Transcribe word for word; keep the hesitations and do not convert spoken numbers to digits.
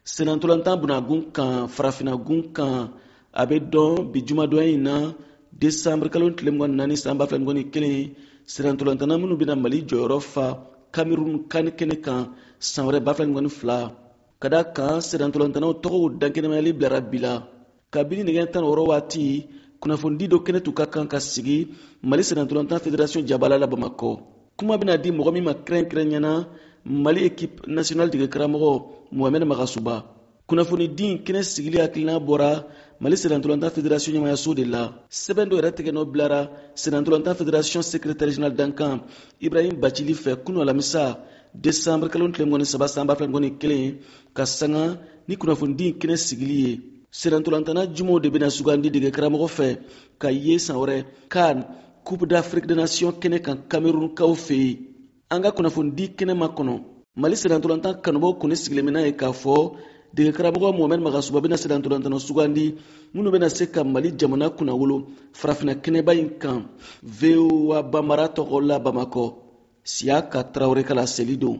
senantolantan bunagun kan farafinagun kan a bɛ dɔn bi jumadonya in na desanburu kalo tile mugan ni naani san ba fila ni mugan ni kelen senantolantana minnu bɛna mali jɔyɔrɔ fa kamerun kan kɛnɛ kan san wɛrɛ ba fila ni mugan ni fila ka da kan senantolantanaw tɔgɔw dankɛnɛmayali bilara bi la kabini nɛgɛ tan ni wɔɔrɔ waati kunnafonidi dɔ kɛnɛ tun ka kan ka sigi mali senantolantan fédération jabala la bamakɔ. kuma bɛna di mɔgɔ min ma kɛrɛnkɛrɛnyana mali équipe nationale dege karamɔgɔ mohamed magasuba. kunnafonidi kɛnɛ sigili hakilina bɔra mali senantolantan fédération ɲɛmayaso de la. sɛbɛn dɔ yɛrɛ tɛgɛnɔ bilara senantolantan fédération secrétaire général dankan ibrahim bacili fɛ kunu alamisa desanburu kalo tile mugan ni saba san ba fila ni mugan ni kelen ka sanga ni kunnafonidi kɛnɛ sigili ye. senantolantana jumaw de bɛna sugandi dege karamɔgɔ fɛ ka ye san wɛrɛ kan coupe d'afrique des nations kɛnɛ kan cameroun kaw fɛ yen. an ka kunnafonidi kɛnɛ ma kɔnɔ mali senantolantan kanubaw kɔni sigilen bɛna ye k'a fɔ dege karamɔgɔ mohamed magasuba bɛna senantolantana sugandi minnu bɛna se ka mali jamana kunnawolo farafina kɛnɛba in kan. v o a banmara tɔgɔ la bamakɔ siyaka tarawele kala seli don.